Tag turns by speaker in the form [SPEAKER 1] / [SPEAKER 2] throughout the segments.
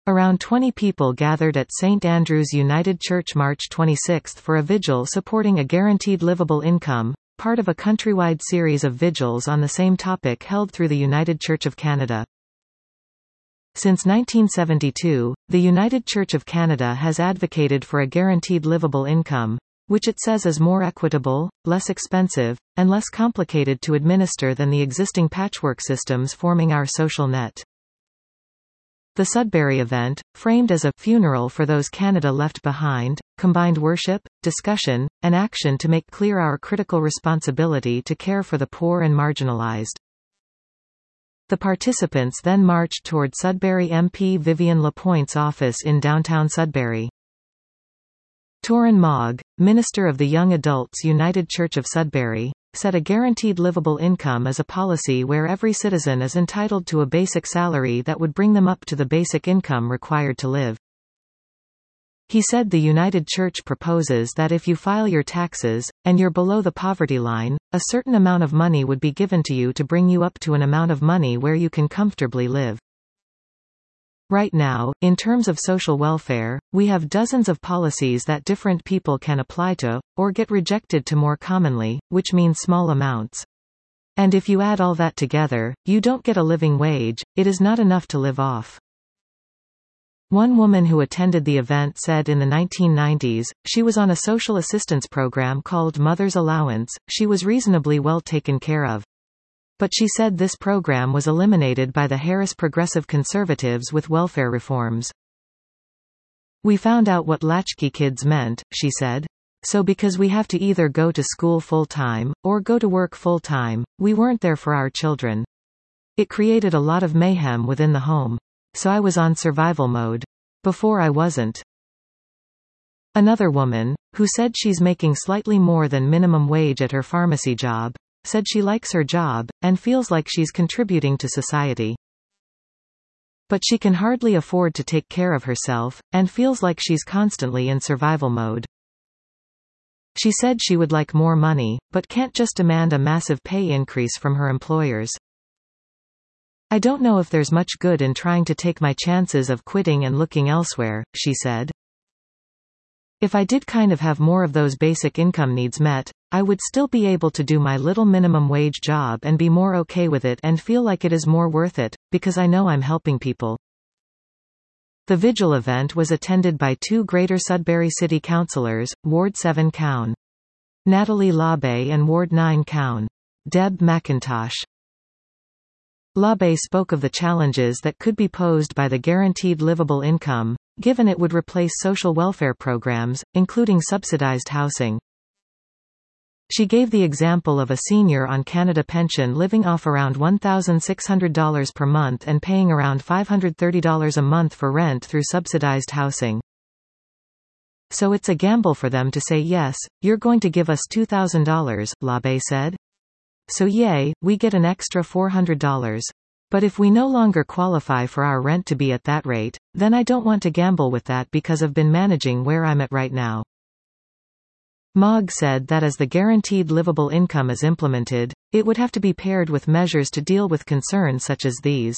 [SPEAKER 1] Around 20 people gathered at St. Andrew's United Church March 26 for a vigil supporting a guaranteed livable income, part of a countrywide series of vigils on the same topic held through the United Church of Canada. Since 1972, the United Church of Canada has advocated for a guaranteed livable income, which it says is more equitable, less expensive, and less complicated to administer than the existing patchwork systems forming our social net. The Sudbury event, framed as a funeral for those Canada left behind, combined worship, discussion, and action to make clear our critical responsibility to care for the poor and marginalized. The participants then marched toward Sudbury MP Vivian Lapointe's office in downtown Sudbury. Toran Mogg, Minister of the Young Adults United Church of Sudbury, said a guaranteed livable income is a policy where every citizen is entitled to a basic salary that would bring them up to the basic income required to live. He said the United Church proposes that if you file your taxes, and you're below the poverty line, a certain amount of money would be given to you to bring you up to an amount of money where you can comfortably live. Right now, in terms of social welfare, we have dozens of policies that different people can apply to, or get rejected to more commonly, which means small amounts. And if you add all that together, you don't get a living wage, it is not enough to live off. One woman who attended the event said in the 1990s, she was on a social assistance program called Mother's Allowance, she was reasonably well taken care of. But she said this program was eliminated by the Harris Progressive Conservatives with welfare reforms. We found out what latchkey kids meant, she said. So because we have to either go to school full-time, or go to work full-time, we weren't there for our children. It created a lot of mayhem within the home. So I was on survival mode. Before I wasn't. Another woman, who said she's making slightly more than minimum wage at her pharmacy job, said she likes her job, and feels like she's contributing to society. But she can hardly afford to take care of herself, and feels like she's constantly in survival mode. She said she would like more money, but can't just demand a massive pay increase from her employers. I don't know if there's much good in trying to take my chances of quitting and looking elsewhere, she said. If I did kind of have more of those basic income needs met, I would still be able to do my little minimum wage job and be more okay with it and feel like it is more worth it, because I know I'm helping people. The vigil event was attended by two Greater Sudbury City Councillors, Ward 7 Cown. Natalie Labe and Ward 9 Cown. Deb McIntosh. Labe spoke of the challenges that could be posed by the guaranteed livable income, given it would replace social welfare programs, including subsidized housing. She gave the example of a senior on Canada pension living off around $1,600 per month and paying around $530 a month for rent through subsidized housing. So it's a gamble for them to say yes, you're going to give us $2,000, Labe said. So yay, we get an extra $400. But if we no longer qualify for our rent to be at that rate, then I don't want to gamble with that because I've been managing where I'm at right now. Mogg said that as the guaranteed livable income is implemented, it would have to be paired with measures to deal with concerns such as these.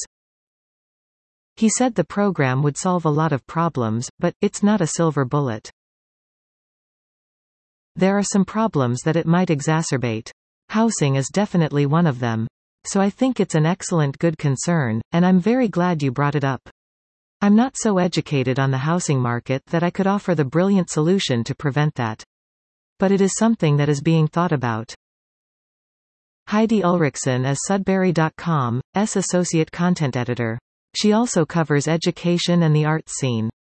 [SPEAKER 1] He said the program would solve a lot of problems, but it's not a silver bullet. There are some problems that it might exacerbate. Housing is definitely one of them. So I think it's an excellent good concern, and I'm very glad you brought it up. I'm not so educated on the housing market that I could offer the brilliant solution to prevent that. But it is something that is being thought about. Heidi Ulrichsen is Sudbury.com's associate content editor. She also covers education and the arts scene.